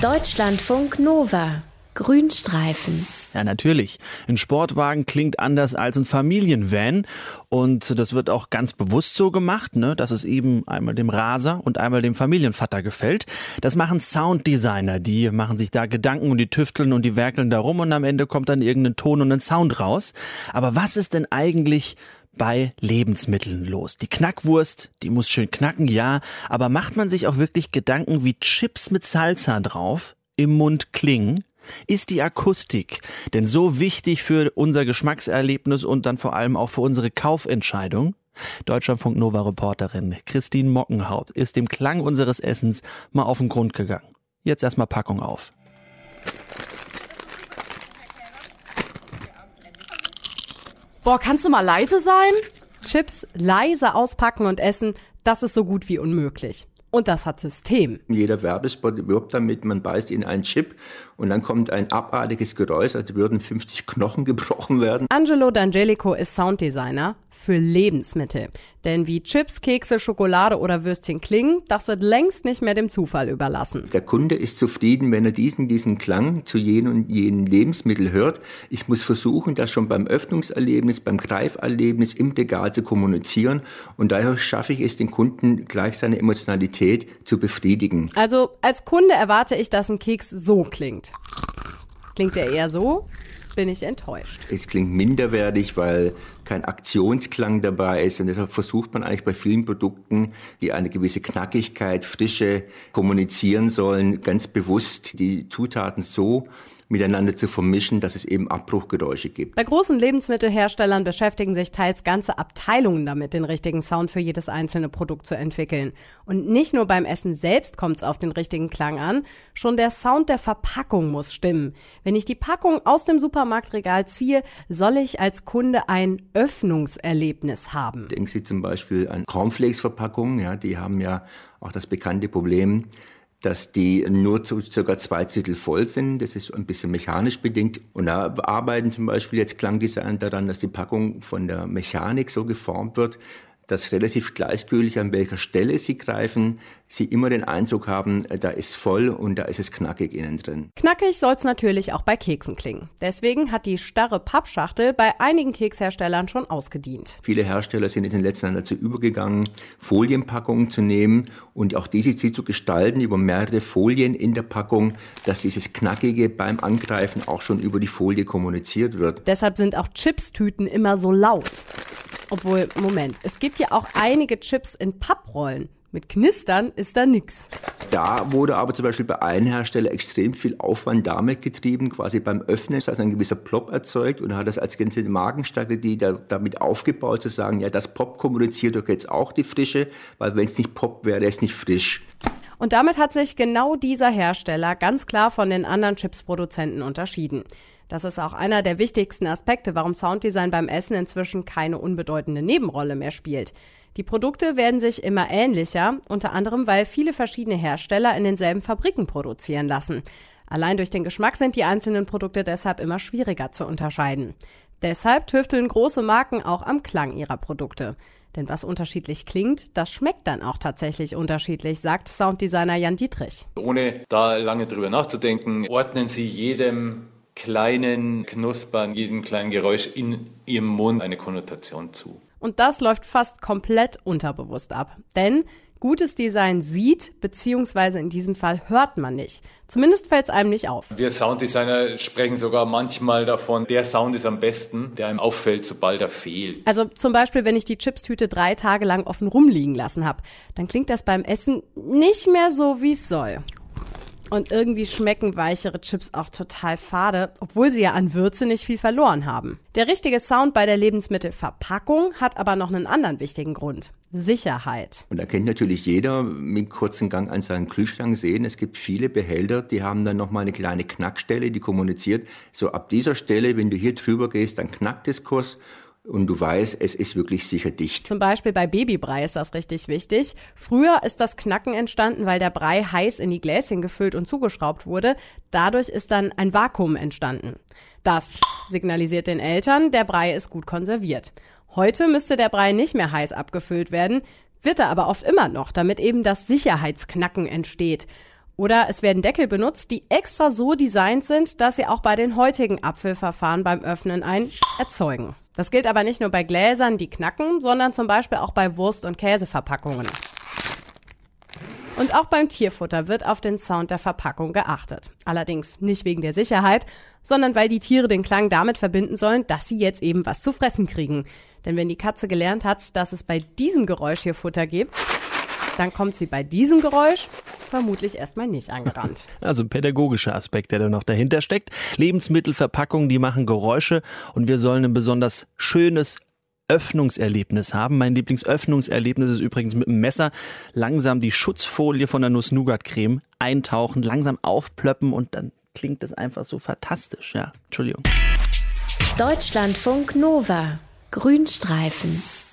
Deutschlandfunk Nova. Grünstreifen. Ja, natürlich. Ein Sportwagen klingt anders als ein Familienvan. Und das wird auch ganz bewusst so gemacht, ne, dass es eben einmal dem Raser und einmal dem Familienvater gefällt. Das machen Sounddesigner. Die machen sich da Gedanken und die tüfteln und die werkeln da rum und am Ende kommt dann irgendein Ton und ein Sound raus. Aber was ist denn eigentlich bei Lebensmitteln los? Die Knackwurst, die muss schön knacken, ja. Aber macht man sich auch wirklich Gedanken, wie Chips mit Salsa drauf im Mund klingen? Ist die Akustik denn so wichtig für unser Geschmackserlebnis und dann vor allem auch für unsere Kaufentscheidung? Deutschlandfunk Nova Reporterin Christine Mockenhaupt ist dem Klang unseres Essens mal auf den Grund gegangen. Jetzt erstmal Packung auf. Boah, kannst du mal leise sein? Chips leise auspacken und essen, das ist so gut wie unmöglich. Und das hat System. Jeder Werbespot wirbt damit, man beißt in einen Chip und dann kommt ein abartiges Geräusch, als würden 50 Knochen gebrochen werden. Angelo D'Angelico ist Sounddesigner für Lebensmittel. Denn wie Chips, Kekse, Schokolade oder Würstchen klingen, das wird längst nicht mehr dem Zufall überlassen. Der Kunde ist zufrieden, wenn er diesen Klang zu jenen und jenen Lebensmittel hört. Ich muss versuchen, das schon beim Öffnungserlebnis, beim Greiferlebnis im Regal zu kommunizieren. Und daher schaffe ich es, den Kunden gleich seine Emotionalität zu befriedigen. Also als Kunde erwarte ich, dass ein Keks so klingt. Klingt er eher so? Bin ich enttäuscht. Es klingt minderwertig, weil kein Aktionsklang dabei ist. Und deshalb versucht man eigentlich bei vielen Produkten, die eine gewisse Knackigkeit, Frische kommunizieren sollen, ganz bewusst die Zutaten so miteinander zu vermischen, dass es eben Abbruchgeräusche gibt. Bei großen Lebensmittelherstellern beschäftigen sich teils ganze Abteilungen damit, den richtigen Sound für jedes einzelne Produkt zu entwickeln. Und nicht nur beim Essen selbst kommt es auf den richtigen Klang an, schon der Sound der Verpackung muss stimmen. Wenn ich die Packung aus dem Supermarktregal ziehe, soll ich als Kunde ein Öffnungserlebnis haben. Denken Sie zum Beispiel an Cornflakes-Verpackungen, ja, die haben ja auch das bekannte Problem, dass die nur zu ca. 2/3 voll sind. Das ist ein bisschen mechanisch bedingt. Und da arbeiten zum Beispiel jetzt Klangdesigner daran, dass die Packung von der Mechanik so geformt wird, dass relativ gleichgültig an welcher Stelle sie greifen, sie immer den Eindruck haben, da ist voll und da ist es knackig innen drin. Knackig soll es natürlich auch bei Keksen klingen. Deswegen hat die starre Pappschachtel bei einigen Keksherstellern schon ausgedient. Viele Hersteller sind in den letzten Jahren dazu übergegangen, Folienpackungen zu nehmen und auch diese zu gestalten über mehrere Folien in der Packung, dass dieses Knackige beim Angreifen auch schon über die Folie kommuniziert wird. Deshalb sind auch Chipstüten immer so laut. Obwohl, Moment, es gibt ja auch einige Chips in Papprollen. Mit Knistern ist da nix. Da wurde aber zum Beispiel bei einem Hersteller extrem viel Aufwand damit getrieben, quasi beim Öffnen ist also ein gewisser Plop erzeugt und hat das als ganze Markenstrategie damit aufgebaut, zu sagen, ja, das Pop kommuniziert doch jetzt auch die Frische, weil wenn es nicht Pop wäre, es nicht frisch. Und damit hat sich genau dieser Hersteller ganz klar von den anderen Chipsproduzenten unterschieden. Das ist auch einer der wichtigsten Aspekte, warum Sounddesign beim Essen inzwischen keine unbedeutende Nebenrolle mehr spielt. Die Produkte werden sich immer ähnlicher, unter anderem, weil viele verschiedene Hersteller in denselben Fabriken produzieren lassen. Allein durch den Geschmack sind die einzelnen Produkte deshalb immer schwieriger zu unterscheiden. Deshalb tüfteln große Marken auch am Klang ihrer Produkte. Denn was unterschiedlich klingt, das schmeckt dann auch tatsächlich unterschiedlich, sagt Sounddesigner Jan Dietrich. Ohne da lange drüber nachzudenken, ordnen Sie jedem kleinen Knuspern, jedem kleinen Geräusch in Ihrem Mund eine Konnotation zu. Und das läuft fast komplett unterbewusst ab. Denn gutes Design sieht, beziehungsweise in diesem Fall hört man nicht. Zumindest fällt es einem nicht auf. Wir Sounddesigner sprechen sogar manchmal davon, der Sound ist am besten, der einem auffällt, sobald er fehlt. Also zum Beispiel, wenn ich die Chipstüte 3 Tage lang offen rumliegen lassen habe, dann klingt das beim Essen nicht mehr so, wie es soll. Und irgendwie schmecken weichere Chips auch total fade, obwohl sie ja an Würze nicht viel verloren haben. Der richtige Sound bei der Lebensmittelverpackung hat aber noch einen anderen wichtigen Grund. Sicherheit. Und da kennt natürlich jeder mit kurzen Gang an seinen Kühlschrank sehen, es gibt viele Behälter, die haben dann nochmal eine kleine Knackstelle, die kommuniziert, so ab dieser Stelle, wenn du hier drüber gehst, dann knackt es kurz. Und du weißt, es ist wirklich sicher dicht. Zum Beispiel bei Babybrei ist das richtig wichtig. Früher ist das Knacken entstanden, weil der Brei heiß in die Gläschen gefüllt und zugeschraubt wurde. Dadurch ist dann ein Vakuum entstanden. Das signalisiert den Eltern, der Brei ist gut konserviert. Heute müsste der Brei nicht mehr heiß abgefüllt werden, wird er aber oft immer noch, damit eben das Sicherheitsknacken entsteht. Oder es werden Deckel benutzt, die extra so designt sind, dass sie auch bei den heutigen Abfüllverfahren beim Öffnen ein erzeugen. Das gilt aber nicht nur bei Gläsern, die knacken, sondern zum Beispiel auch bei Wurst- und Käseverpackungen. Und auch beim Tierfutter wird auf den Sound der Verpackung geachtet. Allerdings nicht wegen der Sicherheit, sondern weil die Tiere den Klang damit verbinden sollen, dass sie jetzt eben was zu fressen kriegen. Denn wenn die Katze gelernt hat, dass es bei diesem Geräusch hier Futter gibt, dann kommt sie bei diesem Geräusch vermutlich erstmal nicht angerannt. Also ein pädagogischer Aspekt, der da noch dahinter steckt. Lebensmittelverpackungen, die machen Geräusche und wir sollen ein besonders schönes Öffnungserlebnis haben. Mein Lieblingsöffnungserlebnis ist übrigens mit dem Messer langsam die Schutzfolie von der Nuss-Nougat-Creme eintauchen, langsam aufplöppen und dann klingt das einfach so fantastisch. Ja, Entschuldigung. Deutschlandfunk Nova. Grünstreifen.